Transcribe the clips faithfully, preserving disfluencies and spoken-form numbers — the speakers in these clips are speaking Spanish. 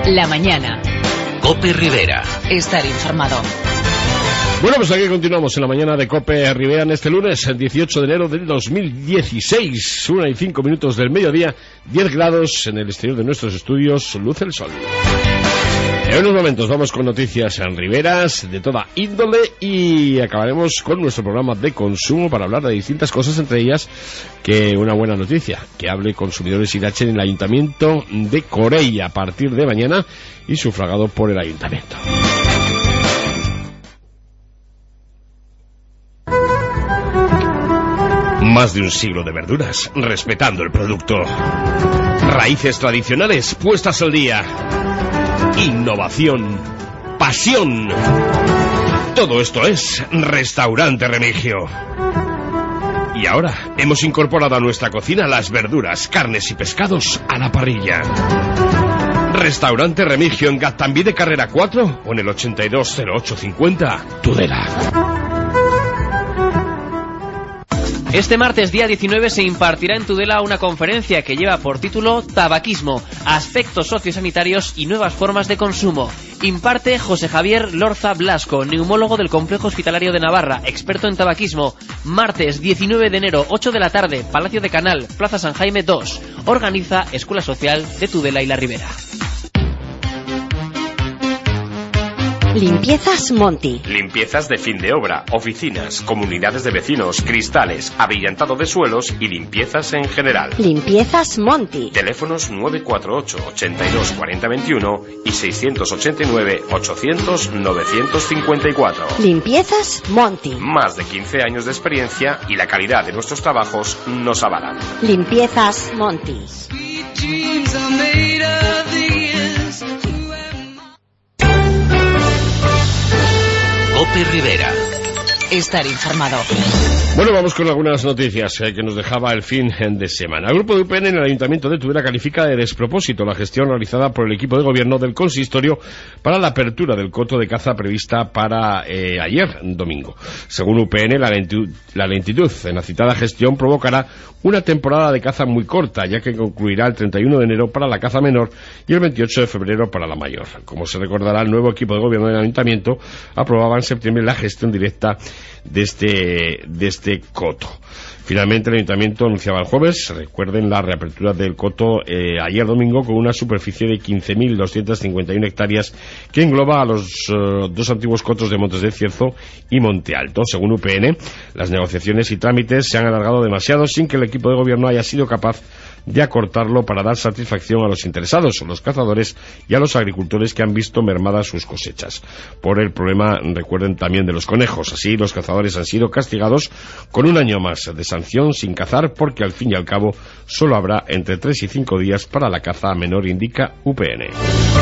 La mañana. COPE Rivera. Estar informado. Bueno, pues aquí continuamos en la mañana de COPE Rivera en este lunes, el dieciocho de enero del dos mil dieciséis, una y cinco minutos del mediodía, diez grados en el exterior de nuestros estudios, luce el sol. En unos momentos vamos con noticias en Riveras de toda índole y acabaremos con nuestro programa de consumo para hablar de distintas cosas, entre ellas que una buena noticia, que hable consumidores Irache en el Ayuntamiento de Corella a partir de mañana y sufragado por el Ayuntamiento. Más de un siglo de verduras, respetando el producto. Raíces tradicionales puestas al día. Innovación, pasión. Todo esto es Restaurante Remigio. Y ahora hemos incorporado a nuestra cocina las verduras, carnes y pescados a la parrilla. Restaurante Remigio en Gaztambí de Carrera cuatro o en el ochenta y dos cero ocho cincuenta, Tudela. Este martes, día diecinueve, se impartirá en Tudela una conferencia que lleva por título Tabaquismo, aspectos sociosanitarios y nuevas formas de consumo. Imparte José Javier Lorza Blasco, neumólogo del Complejo Hospitalario de Navarra, experto en tabaquismo. Martes diecinueve de enero, ocho de la tarde, Palacio de Canal, Plaza San Jaime dos. Organiza Escuela Social de Tudela y la Ribera. Limpiezas Monti. Limpiezas de fin de obra, oficinas, comunidades de vecinos, cristales, abrillantado de suelos y limpiezas en general. Limpiezas Monti. Teléfonos nueve cuatro ocho, ochenta y dos, cuarenta, veintiuno y seiscientos ochenta y nueve, ochocientos, novecientos cincuenta y cuatro. Limpiezas Monti. Más de quince años de experiencia y la calidad de nuestros trabajos nos avalan. Limpiezas Monti. COPE Rivera. Estar informado. Bueno, vamos con algunas noticias eh, que nos dejaba el fin de semana. El grupo de U P N en el Ayuntamiento de Tudela califica de despropósito la gestión realizada por el equipo de gobierno del consistorio para la apertura del coto de caza prevista para eh, ayer, domingo. Según U P N, la lentitud, la lentitud en la citada gestión provocará una temporada de caza muy corta, ya que concluirá el treinta y uno de enero para la caza menor y el veintiocho de febrero para la mayor. Como se recordará, el nuevo equipo de gobierno del Ayuntamiento aprobaba en septiembre la gestión directa de este, de este coto. Finalmente el Ayuntamiento anunciaba el jueves, recuerden, la reapertura del coto eh, ayer domingo con una superficie de quince mil doscientas cincuenta y una hectáreas que engloba a los uh, dos antiguos cotos de Montes de Cierzo y Monte Alto. Según U P N, las negociaciones y trámites se han alargado demasiado sin que el equipo de gobierno haya sido capaz de acortarlo para dar satisfacción a los interesados, los cazadores y a los agricultores que han visto mermadas sus cosechas. Por el problema, recuerden, también de los conejos. Así, los cazadores han sido castigados con un año más de sanción sin cazar, porque al fin y al cabo solo habrá entre tres y cinco días para la caza menor, indica U P N.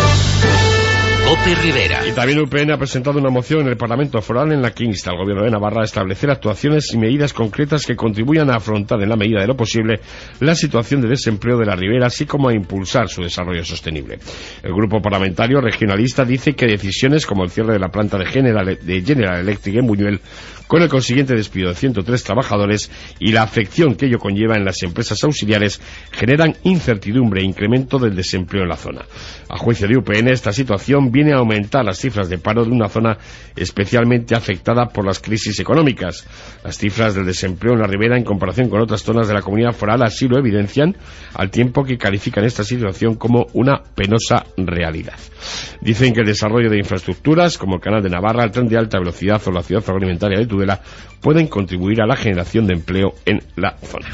COPE Rivera. Y también U P N ha presentado una moción en el Parlamento Foral en la que insta al Gobierno de Navarra a establecer actuaciones y medidas concretas que contribuyan a afrontar en la medida de lo posible la situación de desempleo de la Ribera, así como a impulsar su desarrollo sostenible. El grupo parlamentario regionalista dice que decisiones como el cierre de la planta de General, de General Electric en Buñuel, con el consiguiente despido de ciento tres trabajadores y la afección que ello conlleva en las empresas auxiliares, generan incertidumbre e incremento del desempleo en la zona. A juicio de U P N, esta situación viene a aumentar las cifras de paro de una zona especialmente afectada por las crisis económicas. Las cifras del desempleo en la Ribera, en comparación con otras zonas de la comunidad foral, así lo evidencian, al tiempo que califican esta situación como una penosa realidad. Dicen que el desarrollo de infraestructuras, como el Canal de Navarra, el tren de alta velocidad o la ciudad agroalimentaria de Tudela, pueden contribuir a la generación de empleo en la zona.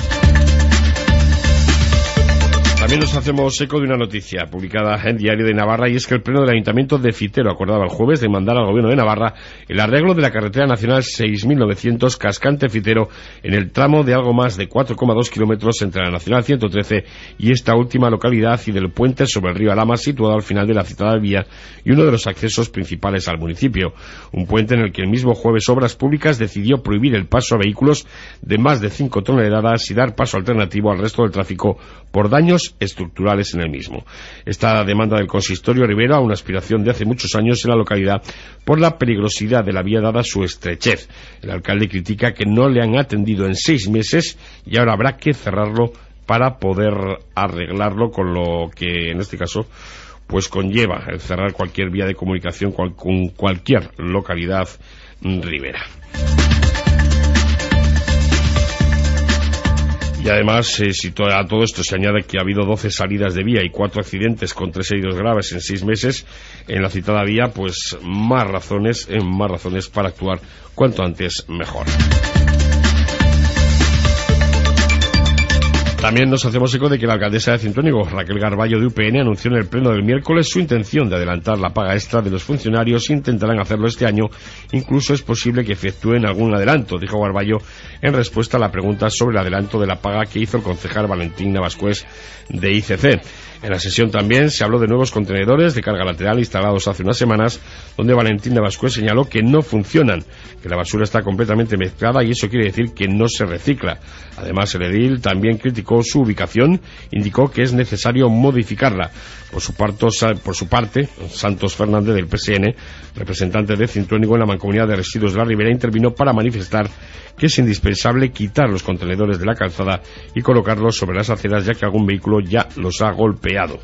También nos hacemos eco de una noticia publicada en Diario de Navarra, y es que el Pleno del Ayuntamiento de Fitero acordaba el jueves de mandar al Gobierno de Navarra el arreglo de la carretera nacional seis mil novecientos Cascante-Fitero en el tramo de algo más de cuatro coma dos kilómetros entre la nacional ciento trece y esta última localidad, y del puente sobre el río Alama, situado al final de la citada vía y uno de los accesos principales al municipio. Un puente en el que el mismo jueves Obras Públicas decidió prohibir el paso a vehículos de más de cinco toneladas y dar paso alternativo al resto del tráfico por daños estructurales en el mismo. Esta demanda del consistorio Rivera, una aspiración de hace muchos años en la localidad, por la peligrosidad de la vía dada su estrechez. El alcalde critica que no le han atendido en seis meses y ahora habrá que cerrarlo para poder arreglarlo, con lo que en este caso pues conlleva el cerrar cualquier vía de comunicación cual, con cualquier localidad ribera. Y además, eh, si to- a todo esto se añade que ha habido doce salidas de vía y cuatro accidentes con tres heridos graves en seis meses en la citada vía, pues más razones, eh, más razones para actuar cuanto antes mejor. También nos hacemos eco de que la alcaldesa de Cintruénigo, Raquel Garballo de U P N, anunció en el pleno del miércoles su intención de adelantar la paga extra de los funcionarios. Intentarán hacerlo este año, incluso es posible que efectúen algún adelanto, dijo Garballo en respuesta a la pregunta sobre el adelanto de la paga que hizo el concejal Valentín Navascués de I C C. En la sesión también se habló de nuevos contenedores de carga lateral instalados hace unas semanas, donde Valentín Navascués señaló que no funcionan, que la basura está completamente mezclada y eso quiere decir que no se recicla. Además, el edil también criticó su ubicación, indicó que es necesario modificarla. Por su, parto, por su parte, Santos Fernández del P S N, representante de Cintruénigo en la Mancomunidad de Residuos de la Ribera, intervino para manifestar que es indispensable quitar los contenedores de la calzada y colocarlos sobre las aceras, ya que algún vehículo ya los ha golpeado.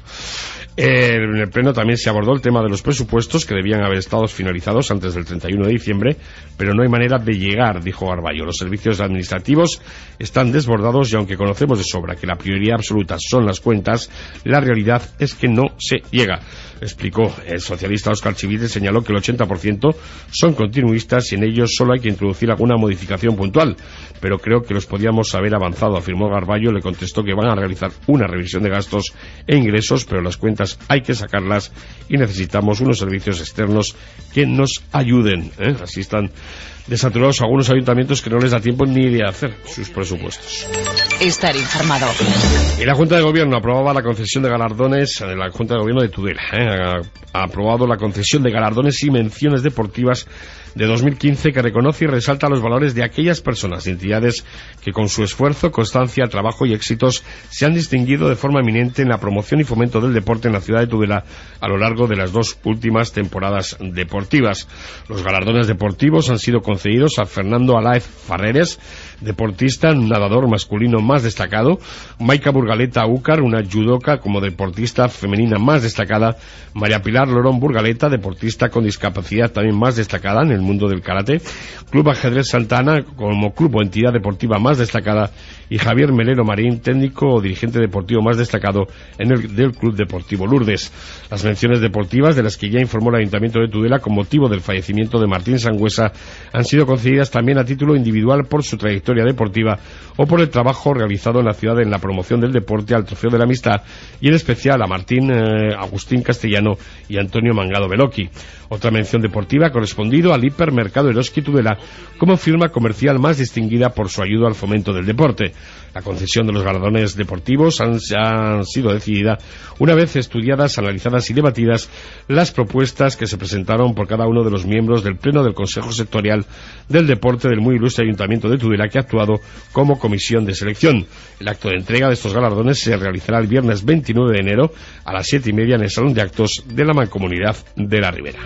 En el pleno también se abordó el tema de los presupuestos, que debían haber estado finalizados antes del treinta y uno de diciembre, pero no hay manera de llegar, dijo Garballo. Los servicios administrativos están desbordados y aunque conocemos de sobra que la prioridad absoluta son las cuentas, la realidad es que no se llega. Explicó el socialista Óscar Chivite, señaló que el ochenta por ciento son continuistas y en ellos solo hay que introducir alguna modificación puntual, pero creo que los podíamos haber avanzado, afirmó Garballo. Le contestó que van a realizar una revisión de gastos e ingresos, pero las cuentas hay que sacarlas y necesitamos unos servicios externos que nos ayuden, ¿eh? Así están desaturados algunos ayuntamientos que no les da tiempo ni de hacer sus presupuestos. Estar informado. Y la Junta de Gobierno aprobaba la concesión de galardones, de la Junta de Gobierno de Tudela, ¿eh? ha, ha aprobado la concesión de galardones y menciones deportivas de dos mil quince, que reconoce y resalta los valores de aquellas personas y entidades que con su esfuerzo, constancia, trabajo y éxitos se han distinguido de forma eminente en la promoción y fomento del deporte en la ciudad de Tudela a lo largo de las dos últimas temporadas deportivas. Los galardones deportivos han sido concedidos a Fernando Aláez Farreres, deportista nadador masculino más destacado; Maika Burgaleta Úcar, una judoka como deportista femenina más destacada; María Pilar Lorón Burgaleta, deportista con discapacidad también más destacada en el mundo del karate; Club Ajedrez Santa Ana como club o entidad deportiva más destacada; y Javier Melero Marín, técnico o dirigente deportivo más destacado en el del Club Deportivo Lourdes. Las menciones deportivas, de las que ya informó el Ayuntamiento de Tudela con motivo del fallecimiento de Martín Sangüesa, han sido concedidas también a título individual por su trayectoria deportiva o por el trabajo realizado en la ciudad en la promoción del deporte, al Trofeo de la Amistad y en especial a Martín eh, Agustín Castellano y Antonio Mangado Beloki. Otra mención deportiva ha correspondido al Hipermercado Eroski Tudela como firma comercial más distinguida por su ayuda al fomento del deporte. La concesión de los galardones deportivos han, han sido decidida una vez estudiadas, analizadas y debatidas las propuestas que se presentaron por cada uno de los miembros del Pleno del Consejo Sectorial del Deporte del muy ilustre Ayuntamiento de Tudela, que ha actuado como comisión de selección. El acto de entrega de estos galardones se realizará el viernes veintinueve de enero a las siete y media en el Salón de Actos de la Mancomunidad de la Ribera.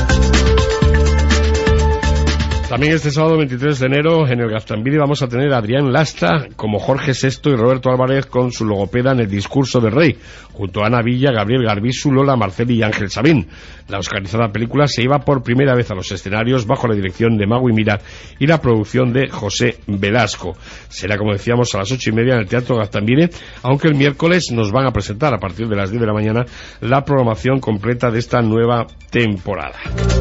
También este sábado veintitrés de enero en el Gaztambide vamos a tener a Adrián Lastra como Jorge sexto y Roberto Álvarez con su logopeda en el discurso del rey, junto a Ana Villa, Gabriel Garbisu, Lola Marceli y Ángel Sabín. La oscarizada película se lleva por primera vez a los escenarios bajo la dirección de Magui Mira y la producción de José Velasco. Será, como decíamos, a las ocho y media en el Teatro Gaztambide, aunque el miércoles nos van a presentar a partir de las diez de la mañana la programación completa de esta nueva temporada.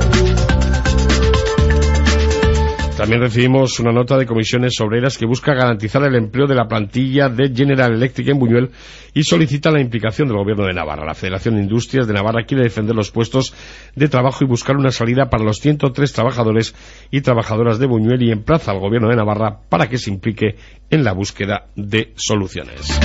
También recibimos una nota de Comisiones Obreras que busca garantizar el empleo de la plantilla de General Electric en Buñuel y solicita la implicación del Gobierno de Navarra. La Federación de Industrias de Navarra quiere defender los puestos de trabajo y buscar una salida para los ciento tres trabajadores y trabajadoras de Buñuel y emplaza al Gobierno de Navarra para que se implique en la búsqueda de soluciones.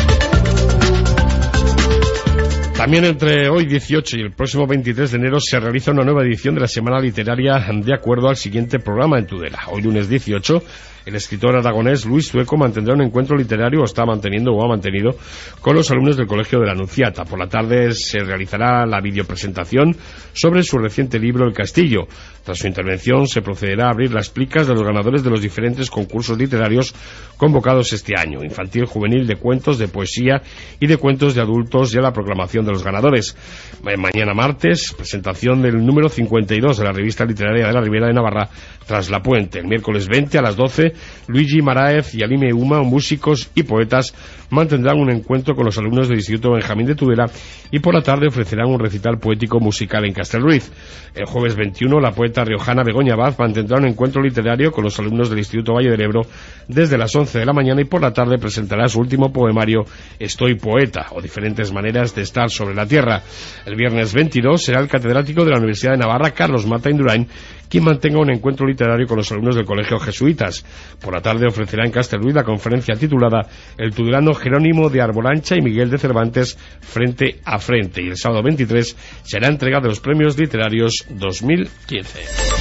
También entre hoy dieciocho y el próximo veintitrés de enero se realiza una nueva edición de la Semana Literaria de acuerdo al siguiente programa en Tudela. Hoy lunes dieciocho, El escritor aragonés Luis Sueco mantendrá un encuentro literario, o está manteniendo o ha mantenido, con los alumnos del Colegio de la Anunciata. Por la tarde se realizará la videopresentación sobre su reciente libro El Castillo. Tras su intervención se procederá a abrir las plicas de los ganadores de los diferentes concursos literarios convocados este año: infantil, juvenil, de cuentos, de poesía y de cuentos de adultos, y a la proclamación de los ganadores. Mañana martes, presentación del número cincuenta y dos de la revista literaria de la Ribera de Navarra, Tras la Puente. El miércoles veinte a las doce, Luigi Maraez y Alime Uma, músicos y poetas, mantendrán un encuentro con los alumnos del Instituto Benjamín de Tudela, y por la tarde ofrecerán un recital poético musical en Castelruiz. El jueves veintiuno, la poeta riojana Begoña Abad mantendrá un encuentro literario con los alumnos del Instituto Valle del Ebro desde las once de la mañana, y por la tarde presentará su último poemario, Estoy poeta, o diferentes maneras de estar sobre la tierra. El viernes veintidós será el catedrático de la Universidad de Navarra, Carlos Mata Indurain, quien mantenga un encuentro literario con los alumnos del Colegio Jesuitas. Por la tarde ofrecerá en Castelruiz la conferencia titulada El tudelano Jerónimo de Arbolancha y Miguel de Cervantes, frente a frente. Y el sábado veintitrés será entrega de los premios literarios dos mil quince.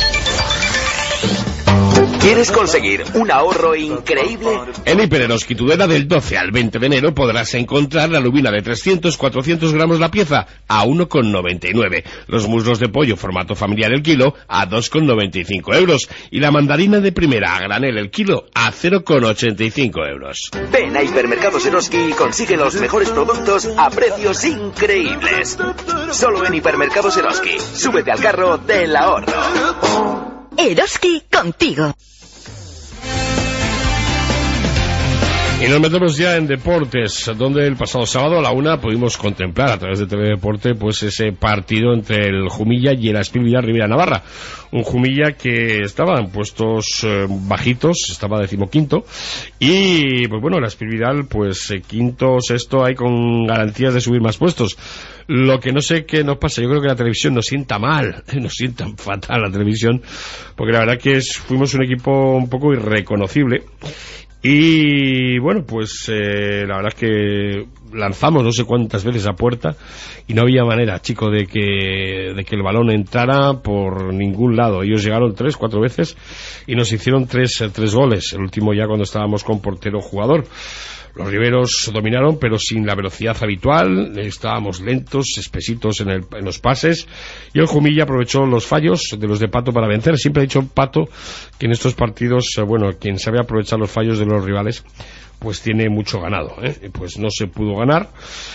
¿Quieres conseguir un ahorro increíble? En Hiper Eroski Tudela, del doce al veinte de enero podrás encontrar la lubina de trescientos a cuatrocientos gramos la pieza a uno con noventa y nueve, los muslos de pollo formato familiar el kilo a dos con noventa y cinco euros y la mandarina de primera a granel el kilo a cero con ochenta y cinco euros. Ven a Hipermercados Eroski y consigue los mejores productos a precios increíbles. Solo en Hipermercados Eroski. Súbete al carro del ahorro. Eroski contigo. Y nos metemos ya en deportes, donde el pasado sábado a la una pudimos contemplar a través de T V Deporte pues ese partido entre el Jumilla y el Aspil Villar Ribera Navarra. Un Jumilla que estaba en puestos eh, bajitos, estaba decimoquinto, y pues bueno, el Aspil Villar pues eh, quinto, sexto, hay con garantías de subir más puestos. Lo que no sé qué nos pasa, yo creo que la televisión nos sienta mal, nos sienta fatal la televisión, porque la verdad que es, fuimos un equipo un poco irreconocible. Y bueno, pues eh, la verdad es que lanzamos no sé cuántas veces a puerta y no había manera, chico, de que de que el balón entrara por ningún lado. Ellos llegaron tres, cuatro veces y nos hicieron tres, tres goles, el último ya cuando estábamos con portero jugador. Los riberos dominaron, pero sin la velocidad habitual, estábamos lentos, espesitos en, el, en los pases, y el Jumilla aprovechó los fallos de los de Pato para vencer. Siempre ha dicho Pato que en estos partidos, bueno, quien sabe aprovechar los fallos de los rivales, pues tiene mucho ganado, ¿eh? Pues no se pudo ganar.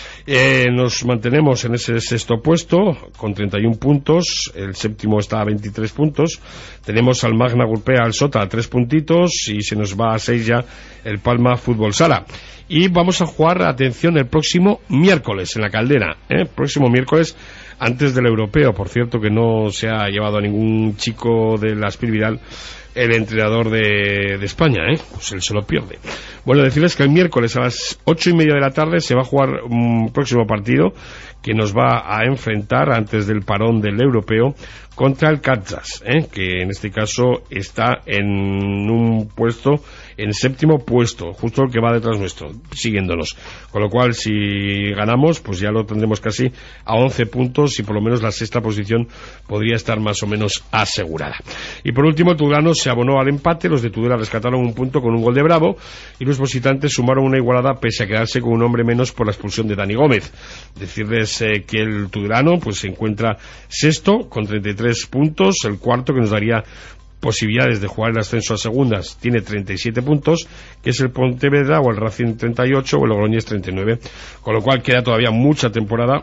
Eh, nos mantenemos en ese sexto puesto con treinta y un puntos, el séptimo está a veintitrés puntos, tenemos al Magna Gurpea, al Sota, a tres puntitos, y se nos va a seis ya el Palma Fútbol Sala. Y vamos a jugar, atención, el próximo miércoles en la Caldera, ¿eh? Próximo miércoles, antes del europeo. Por cierto, que no se ha llevado a ningún chico de la Aspil Vidal el entrenador de, de España, ¿eh? Pues él se lo pierde. Bueno, decirles que el miércoles a las ocho y media de la tarde se va a jugar un próximo partido que nos va a enfrentar antes del parón del europeo contra el Kansas, ¿eh? Que en este caso está en un puesto, en séptimo puesto, justo el que va detrás nuestro, siguiéndonos. Con lo cual, si ganamos, pues ya lo tendremos casi a once puntos y por lo menos la sexta posición podría estar más o menos asegurada. Y por último, Tudela se abonó al empate. Los de Tudela rescataron un punto con un gol de Bravo y los visitantes sumaron una igualada pese a quedarse con un hombre menos por la expulsión de Dani Gómez. Decirles eh, que el Tudelano pues se encuentra sexto con treinta y tres puntos, el cuarto, que nos daría posibilidades de jugar el ascenso a segundas, tiene treinta y siete puntos, que es el Pontevedra o el Racing treinta y ocho o el Logroñés treinta y nueve, con lo cual queda todavía mucha temporada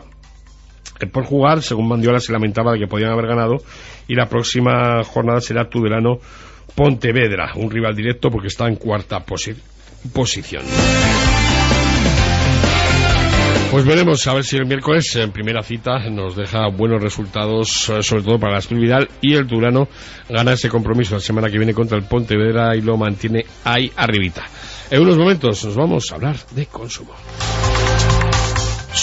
por jugar. Según Mandiola se lamentaba de que podían haber ganado, y la próxima jornada será Tudelano Pontevedra, un rival directo porque está en cuarta posi- posición. Pues veremos a ver si el miércoles en primera cita nos deja buenos resultados, sobre todo para la Aspil Vidal, y el Tudelano gana ese compromiso la semana que viene contra el Pontevedra y lo mantiene ahí arribita. En unos momentos nos vamos a hablar de consumo.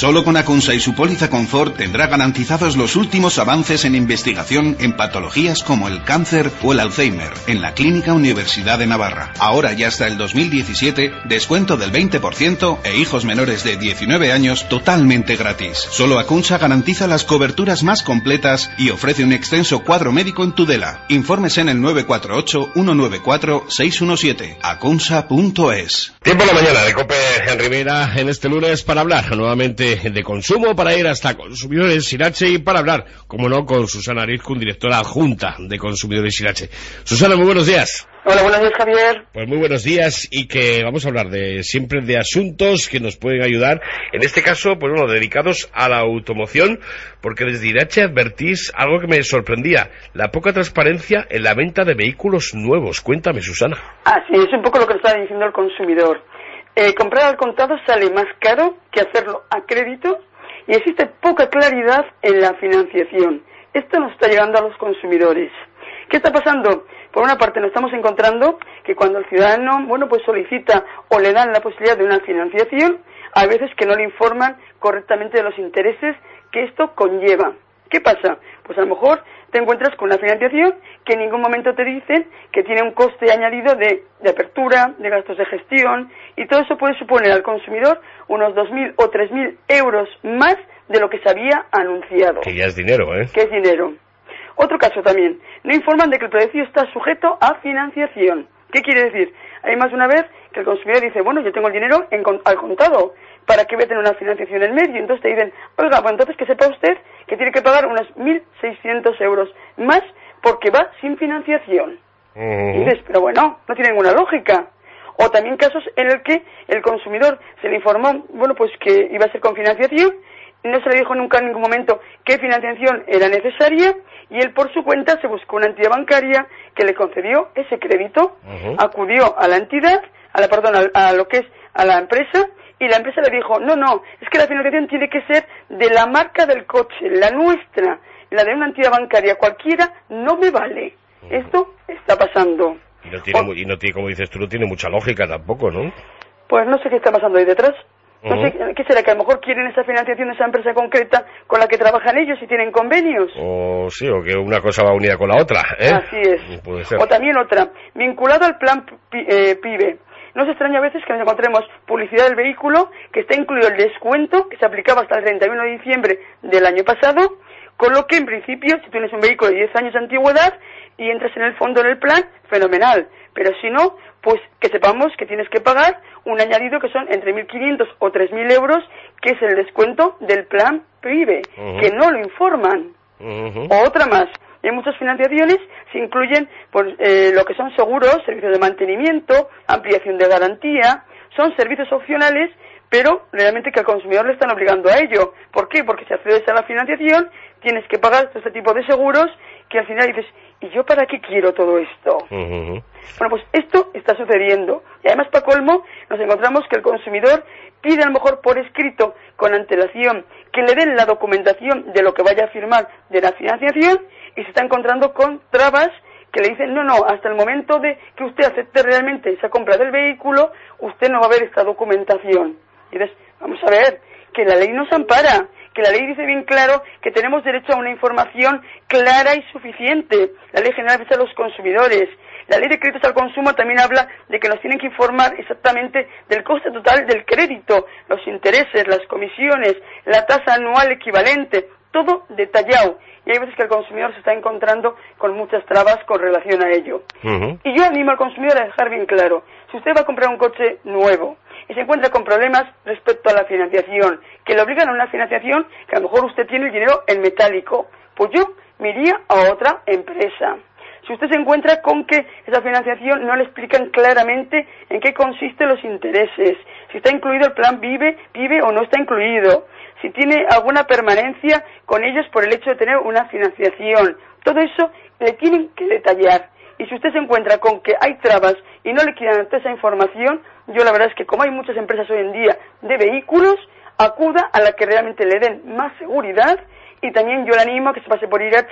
Solo con Acunsa y su póliza Confort tendrá garantizados los últimos avances en investigación en patologías como el cáncer o el Alzheimer en la Clínica Universidad de Navarra. Ahora y hasta el dos mil diecisiete, descuento del veinte por ciento e hijos menores de diecinueve años totalmente gratis. Solo Acunsa garantiza las coberturas más completas y ofrece un extenso cuadro médico en Tudela. Informes en el nueve cuatro ocho, uno nueve cuatro, seis uno siete. acunsa punto es. Tiempo en la mañana de COPE en Rivera en este lunes para hablar nuevamente de consumo, para ir hasta Consumidores Irache y para hablar, como no, con Susana Arizkun, directora adjunta de Consumidores Irache. Susana, muy buenos días. Hola, buenos días, Javier. Pues muy buenos días, y que vamos a hablar de siempre de asuntos que nos pueden ayudar, en este caso, pues bueno, dedicados a la automoción, porque desde Irache advertís algo que me sorprendía, la poca transparencia en la venta de vehículos nuevos. Cuéntame, Susana. Así es, un poco lo que está diciendo el consumidor. Eh, comprar al contado sale más caro que hacerlo a crédito, y existe poca claridad en la financiación. Esto nos está llegando a los consumidores. ¿Qué está pasando? Por una parte nos estamos encontrando que cuando el ciudadano, bueno, pues solicita o le dan la posibilidad de una financiación, a veces que no le informan correctamente de los intereses que esto conlleva. ¿Qué pasa? Pues a lo mejor te encuentras con una financiación que en ningún momento te dicen que tiene un coste añadido de, de apertura, de gastos de gestión, y todo eso puede suponer al consumidor unos dos mil o tres mil euros más de lo que se había anunciado. Que ya es dinero, ¿eh? Que es dinero. Otro caso también, no informan de que el precio está sujeto a financiación. ¿Qué quiere decir? Hay más de una vez que el consumidor dice, bueno, yo tengo el dinero en, al contado, ¿para qué voy a tener una financiación en medio? Entonces te dicen, oiga, pues entonces que sepa usted que tiene que pagar unos mil seiscientos euros más porque va sin financiación. Uh-huh. Y dices, pero bueno, no tiene ninguna lógica. O también casos en el que el consumidor se le informó, bueno, pues que iba a ser con financiación, no se le dijo nunca en ningún momento qué financiación era necesaria, y él por su cuenta se buscó una entidad bancaria que le concedió ese crédito. Uh-huh. Acudió a la entidad, a la perdón, a, a lo que es a la empresa, y la empresa le dijo, no, no, es que la financiación tiene que ser de la marca del coche, la nuestra, la de una entidad bancaria cualquiera no me vale. Uh-huh. Esto está pasando. Y no tiene, o, y no tiene, como dices tú, no tiene mucha lógica tampoco, ¿no? Pues no sé qué está pasando ahí detrás. No sé, ¿qué será? Que a lo mejor quieren esa financiación de esa empresa concreta con la que trabajan ellos y tienen convenios. O sí, o que una cosa va unida con la otra, ¿eh? Así es. Puede ser. O también otra, vinculado al plan eh, PIBE. No se extraña a veces que nos encontremos publicidad del vehículo, que está incluido el descuento, que se aplicaba hasta el treinta y uno de diciembre del año pasado, con lo que en principio, si tienes un vehículo de diez años de antigüedad y entras en el fondo en el plan, fenomenal. Pero si no, pues que sepamos que tienes que pagar un añadido que son entre mil quinientos o tres mil euros, que es el descuento del plan PIBE, uh-huh. que no lo informan. Uh-huh. O otra más, en muchas financiaciones se incluyen pues, eh, lo que son seguros, servicios de mantenimiento, ampliación de garantía, son servicios opcionales, pero realmente que al consumidor le están obligando a ello. ¿Por qué? Porque si accedes a la financiación tienes que pagar todo este tipo de seguros, que al final dices, ¿y yo para qué quiero todo esto? Uh-huh. Bueno, pues esto está sucediendo. Y además, para colmo, nos encontramos que el consumidor pide a lo mejor por escrito, con antelación, que le den la documentación de lo que vaya a firmar de la financiación, y se está encontrando con trabas que le dicen, no, no, hasta el momento de que usted acepte realmente esa compra del vehículo, usted no va a ver esta documentación. Y dices, vamos a ver, que la ley nos ampara, que la ley dice bien claro que tenemos derecho a una información clara y suficiente. La Ley General de los Consumidores. La Ley de Créditos al Consumo también habla de que nos tienen que informar exactamente del coste total del crédito, los intereses, las comisiones, la tasa anual equivalente, todo detallado. Y hay veces que el consumidor se está encontrando con muchas trabas con relación a ello. Uh-huh. Y yo animo al consumidor a dejar bien claro, si usted va a comprar un coche nuevo y se encuentra con problemas respecto a la financiación, que le obligan a una financiación que a lo mejor usted tiene el dinero en metálico, pues yo me iría a otra empresa. Si usted se encuentra con que esa financiación no le explican claramente en qué consisten los intereses, si está incluido el plan PIBE, PIBE o no está incluido, si tiene alguna permanencia con ellos por el hecho de tener una financiación, todo eso le tienen que detallar. Y si usted se encuentra con que hay trabas y no le quieren dar toda esa información, yo la verdad es que como hay muchas empresas hoy en día de vehículos, acuda a la que realmente le den más seguridad, y también yo le animo a que se pase por Irache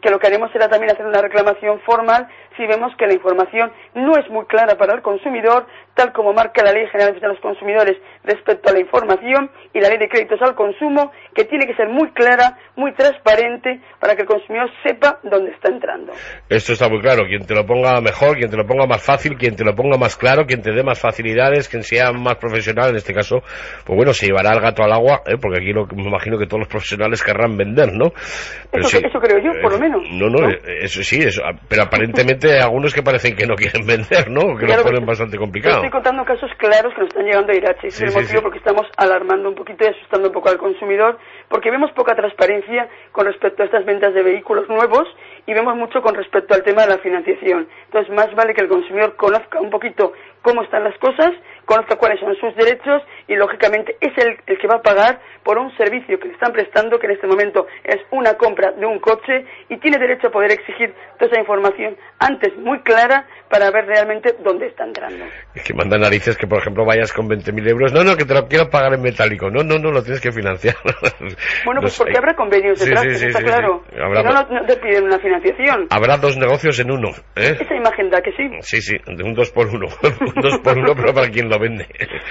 que lo que haremos será también hacer una reclamación formal si vemos que la información no es muy clara para el consumidor, tal como marca la Ley General de los Consumidores respecto a la información y la Ley de Créditos al Consumo, que tiene que ser muy clara, muy transparente, para que el consumidor sepa dónde está entrando. Esto está muy claro. Quien te lo ponga mejor, quien te lo ponga más fácil, quien te lo ponga más claro, quien te dé más facilidades, quien sea más profesional, en este caso, pues bueno, se llevará el gato al agua, ¿eh? Porque aquí lo, me imagino que todos los profesionales querrán vender, ¿no? Pero eso, sí, eso creo yo, por lo menos. No, no, ¿no? Eso sí, eso, pero aparentemente algunos que parecen que no quieren vender, ¿no? Que claro, lo ponen bastante complicado. Estoy contando casos claros que nos están llegando a Irache. Sí, es el sí, motivo sí. porque estamos alarmando un poquito y asustando un poco al consumidor, porque vemos poca transparencia con respecto a estas ventas de vehículos nuevos y vemos mucho con respecto al tema de la financiación. Entonces, más vale que el consumidor conozca un poquito cómo están las cosas, conozca cuáles son sus derechos y, lógicamente, es el, el que va a pagar por un servicio que le están prestando, que en este momento es una compra de un coche, y tiene derecho a poder exigir toda esa información antes muy clara para ver realmente dónde está entrando. Es que manda narices que, por ejemplo, vayas con veinte mil euros. No, no, que te lo quiero pagar en metálico. No, no, no, lo tienes que financiar. Bueno, pues no porque habrá convenios sí, detrás, sí, sí, está sí, claro. Sí. Habrá... Si no, no, no te piden una financiación. Habrá dos negocios en uno, ¿eh? Esa imagen da que sí. Sí, sí, de un dos por uno. un dos por uno, pero para quien lo vende.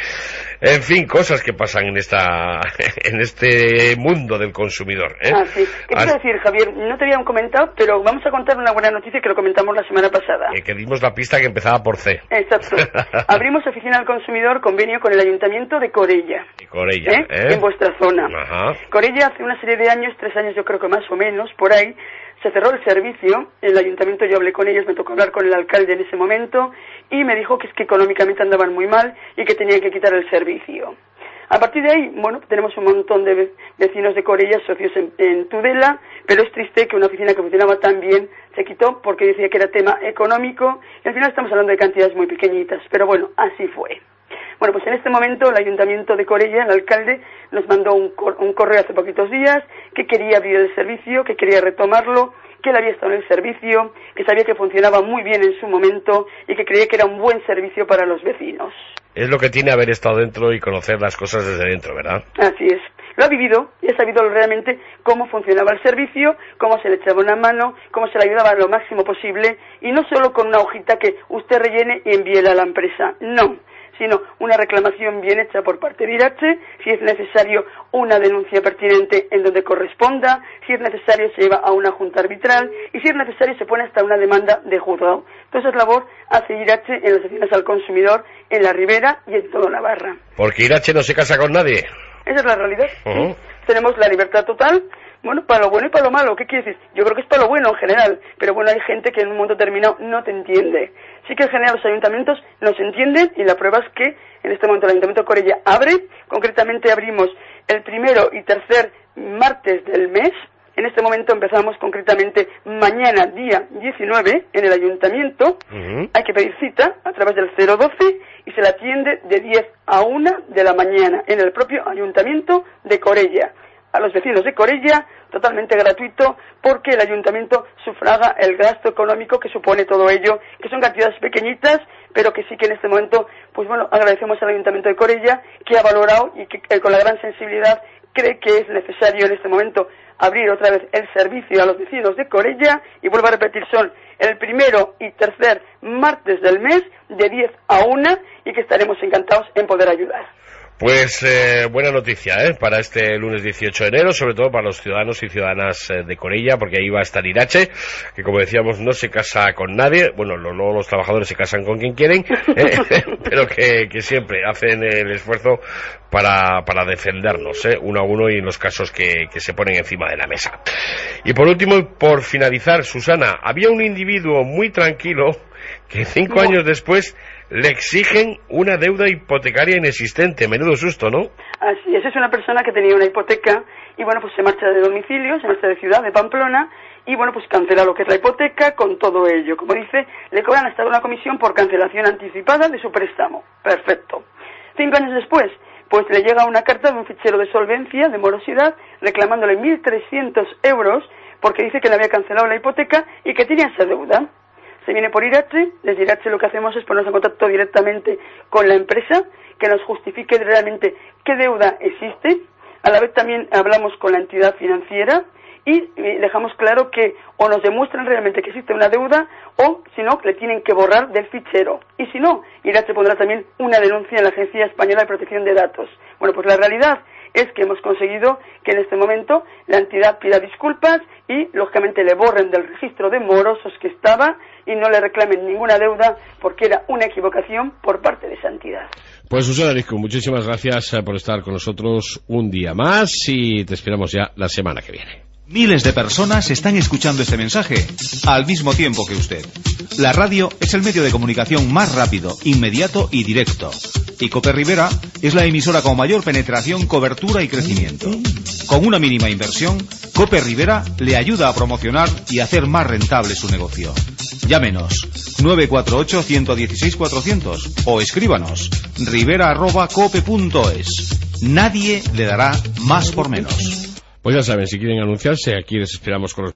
En fin, cosas que pasan en esta en este mundo del consumidor, ¿eh? Ah, sí. ¿Qué te iba a decir, Javier? No te habían comentado, pero vamos a contar una buena noticia que lo comentamos la semana pasada. Eh, que dimos la pista que empezaba por C. Exacto. Abrimos oficina al consumidor, convenio con el Ayuntamiento de Corella. Y Corella, ¿Eh? ¿eh? En vuestra zona. Ajá. Corella hace una serie de años, tres años yo creo que más o menos, por ahí, se cerró el servicio. El Ayuntamiento, yo hablé con ellos, me tocó hablar con el alcalde en ese momento, y me dijo que es que económicamente andaban muy mal y que tenían que quitar el servicio. A partir de ahí, bueno, tenemos un montón de vecinos de Corella, socios en, en Tudela, pero es triste que una oficina que funcionaba tan bien se quitó porque decía que era tema económico, y al final estamos hablando de cantidades muy pequeñitas, pero bueno, así fue. Bueno, pues en este momento el Ayuntamiento de Corella, el alcalde, nos mandó un, cor- un correo hace poquitos días que quería abrir el servicio, que quería retomarlo, que él había estado en el servicio, que sabía que funcionaba muy bien en su momento y que creía que era un buen servicio para los vecinos. Es lo que tiene haber estado dentro y conocer las cosas desde dentro, ¿verdad? Así es. Lo ha vivido y ha sabido realmente cómo funcionaba el servicio, cómo se le echaba una mano, cómo se le ayudaba lo máximo posible, y no solo con una hojita que usted rellene y envíela a la empresa, no, sino una reclamación bien hecha por parte de Irache, si es necesario una denuncia pertinente en donde corresponda, si es necesario se lleva a una junta arbitral y si es necesario se pone hasta una demanda de juzgado. Toda esa labor hace Irache en las oficinas al consumidor en la Ribera y en toda Navarra. Porque Irache no se casa con nadie. Esa es la realidad. Uh-huh. ¿Sí? Tenemos la libertad total. Bueno, para lo bueno y para lo malo, ¿qué quiere decir? Yo creo que es para lo bueno en general, pero bueno, hay gente que en un momento determinado no te entiende. Sí que en general los ayuntamientos nos entienden y la prueba es que en este momento el Ayuntamiento de Corella abre, concretamente abrimos el primero y tercer martes del mes. En este momento empezamos concretamente mañana, día diecinueve, en el Ayuntamiento. Uh-huh. Hay que pedir cita a través del cero doce y se la atiende de diez a una de la mañana en el propio Ayuntamiento de Corella. A los vecinos de Corella, totalmente gratuito, porque el Ayuntamiento sufraga el gasto económico que supone todo ello, que son cantidades pequeñitas, pero que sí que en este momento, pues bueno, agradecemos al Ayuntamiento de Corella, que ha valorado y que eh, con la gran sensibilidad cree que es necesario en este momento abrir otra vez el servicio a los vecinos de Corella, y vuelvo a repetir, son el primero y tercer martes del mes, de diez a una, y que estaremos encantados en poder ayudar. Pues eh, buena noticia, ¿eh? Para este lunes dieciocho de enero, sobre todo para los ciudadanos y ciudadanas eh, de Corella, porque ahí va a estar Irache, que como decíamos no se casa con nadie, bueno, luego lo, los trabajadores se casan con quien quieren, eh, pero que, que siempre hacen el esfuerzo para, para defendernos, ¿eh? Uno a uno y en los casos que, que se ponen encima de la mesa. Y por último, y por finalizar, Susana, había un individuo muy tranquilo que cinco no. años después le exigen una deuda hipotecaria inexistente. Menudo susto, ¿no? Así es, es una persona que tenía una hipoteca y bueno, pues se marcha de domicilio, se marcha de ciudad, de Pamplona, y bueno, pues cancela lo que es la hipoteca con todo ello. Como dice, le cobran hasta una comisión por cancelación anticipada de su préstamo. Perfecto. Cinco años después, pues le llega una carta de un fichero de solvencia, de morosidad, reclamándole mil trescientos euros porque dice que le había cancelado la hipoteca y que tenía esa deuda. Se viene por Irache, desde Irache lo que hacemos es ponernos en contacto directamente con la empresa, que nos justifique realmente qué deuda existe. A la vez también hablamos con la entidad financiera y eh, dejamos claro que o nos demuestran realmente que existe una deuda o, si no, le tienen que borrar del fichero. Y si no, Irache pondrá también una denuncia en la Agencia Española de Protección de Datos. Bueno, pues la realidad es que hemos conseguido que en este momento la entidad pida disculpas y, lógicamente, le borren del registro de morosos que estaba y no le reclamen ninguna deuda porque era una equivocación por parte de esa entidad. Pues Susana Arisco, muchísimas gracias por estar con nosotros un día más y te esperamos ya la semana que viene. Miles de personas están escuchando este mensaje al mismo tiempo que usted. La radio es el medio de comunicación más rápido, inmediato y directo. Y Cope Rivera es la emisora con mayor penetración, cobertura y crecimiento. Con una mínima inversión, Cope Rivera le ayuda a promocionar y hacer más rentable su negocio. Llámenos nueve cuatro ocho, uno uno seis, cuatrocientos o escríbanos rivera arroba cope punto es. Nadie le dará más por menos. Pues ya saben, si quieren anunciarse, aquí les esperamos con los